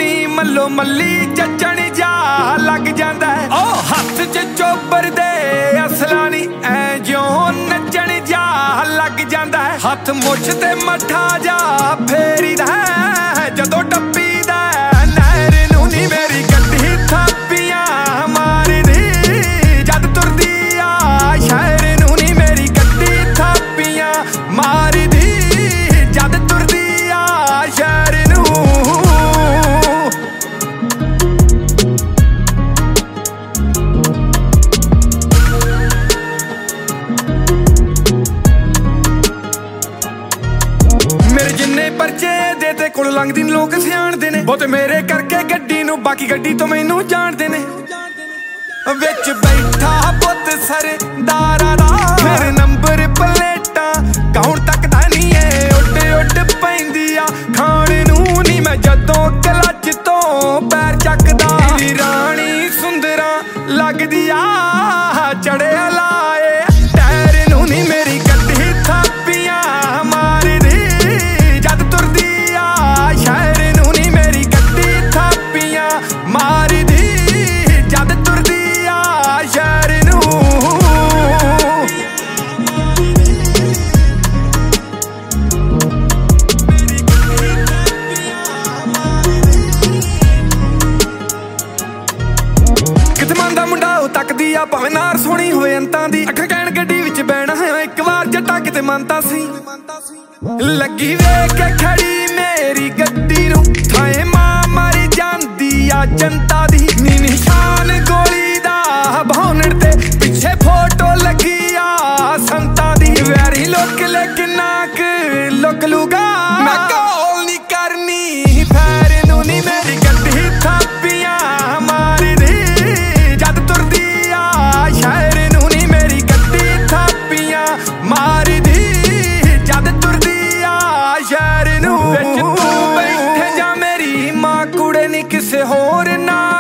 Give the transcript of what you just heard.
ਨੀ ਮੱਲੋ ਮੱਲੀ ਚੱਚਣ ਜਾ ਲੱਗ ਜਾਂਦਾ ਓ ਹੱਥ 'ਚ ਚੋਬਰ ਦੇ ਅਸਲਾ ਨੀ ਐ ਜਿਉਂ ਨੱਚਣ ਜਾ ਲੱਗ ਜਾਂਦਾ ਹੱਥ ਮੁੱਛ ਤੇ ਮੱਠਾ ਜਾ ਫੇਰੀਦਾ ਜਦੋਂ ਟੱਪੀ ਦਾ ਨਹਿਰ ਨੂੰ ਨੀ ਮੇਰੀ ਗੱਡੀ ਥਾਪੀਆਂ ਮਾਰਦੀ ਜਦ ਤੁਰਦੀ ਆ ਸ਼ਹਿਰ ਨੂੰ ਨੀ ਮੇਰੀ ਗੱਡੀ ਥਾਪੀਆਂ ਮਾਰਦੀ ਜਦ ਤੁਰਦੀ ਆ ਸ਼ਹਿਰ ਨੂੰ ਮੇਰੇ ਜਿੰਨੇ ਪਰਚੇ ਦੇ ਤੇ ਕੋਲ ਲੰਘਦੀ ਨੀ ਲੋਕ ਸਿਆਣਦੇ ਨੇ ਬਹੁਤੇ ਮੇਰੇ ਕਰਕੇ ਗੱਡੀ ਨੂੰ ਬਾਕੀ ਗੱਡੀ ਤੋਂ ਮੈਨੂੰ ਜਾਣਦੇ ਨੇ ਵਿੱਚ ਬੈਠਾ ਪੁੱਤ ਸਰਦਾਰਾਂ ਦਾ ਮੇਰੇ ਨੰਬਰ ਪਲੇਟਾਂ ਕੌਣ ਤੱਕਦਾ ਨੀ ਏ ਉੱਡ ਉੱਡ ਪੈਂਦੀ ਆ ਖਾਣ ਨੂੰ ਨੀ ਮੈਂ ਜਦੋਂ ਕਲੱਚ ਤੋਂ ਪੈਰ ਚੱਕਦਾ ਰਾਣੀ ਸੁੰਦਰਾਂ ਲੱਗਦੀ ਆ ਚੜਿਆ ਲਾਏ ਟਾਇਰ ਨੂੰ ਨੀ ਮੇਰੀ ਗੱਡੀ ਥਾਪੀਆਂ ਮਾਰਦੀ ਜਦ ਤੁਰਦੀ ਆ ਸ਼ਹਿਰ ਨੂੰ ਨੀ ਮੇਰੀ ਗੱਡੀ ਥਾਪੀਆਂ ਮਾਰਦੀ ਜਦ ਤੁਰਦੀ ਆ ਸ਼ਹਿਰ ਨੂੰ ਕਿਤੇ ਮਨ ਦਾ ਮੁੰਡਾ ਉਹ ਤੱਕਦੀ ਆ ਭਾਵੇਂ ਨਾਰ ਸੋਹਣੀ ਹੋਏ ਅੰਤਾਂ ਦੀ ਅੱਖਾਂ ਕਹਿਣ ਗੱਡੀ ਵਿੱਚ ਬਹਿਣਾ ਹੈ ਇੱਕ ਵਾਰ ਜੱਟਾ ਕਿਤੇ ਮੰਨਤਾ ਸੀ ਲੱਗੀ ਵੇਖ ਕੇ ਖੜੀ ਮੇਰੀ ਗੱਡੀ ਨੂੰ ਥਾਏ ਮਾਂ ਮਰ ਜਾਂਦੀ ਆ ਜਨਤਾ ਦੀ ਨੀ ਨਿਸ਼ਾਨ ਗੋਲੀ ਦਾ ਭੌਨੜ ਤੇ ਪਿੱਛੇ ਫੋਟੋ ਲੱਗੀ ਆ ਸੰਤਾਂ ਦੀ ਵੈਰੀ ਲੋਕ ਲੇਕਿਨ ਨਾਕ ਲੁਕ ਲੂਗਾ ਮੈਂ ਕੋਲ ਨੀ ਕਰਨੀ ਫੈਰ ਨੂੰ ਨੀ ਮੇਰੀ ਗੱਡੀ ਥਾਪੀਆਂ ਮਾਰਦੀ ਜਦ ਤੁਰਦੀ ਆ ਸ਼ਹਿਰ ਨੂੰ ਨੀ ਮੇਰੀ ਗੱਡੀ ਥਾਪੀਆਂ ਮਾਰਦੀ ਜਦ ਤੁਰਦੀ ਆ ਸ਼ਹਿਰ ਨੂੰ ਵਿੱਚ ਤੂੰ ਬੈਠੇ ਜਾ ਮੇਰੀ ਮਾਂ ਕੁੜੇ ਨੀ ਕਿਸੇ ਹੋਰ ਨਾਲ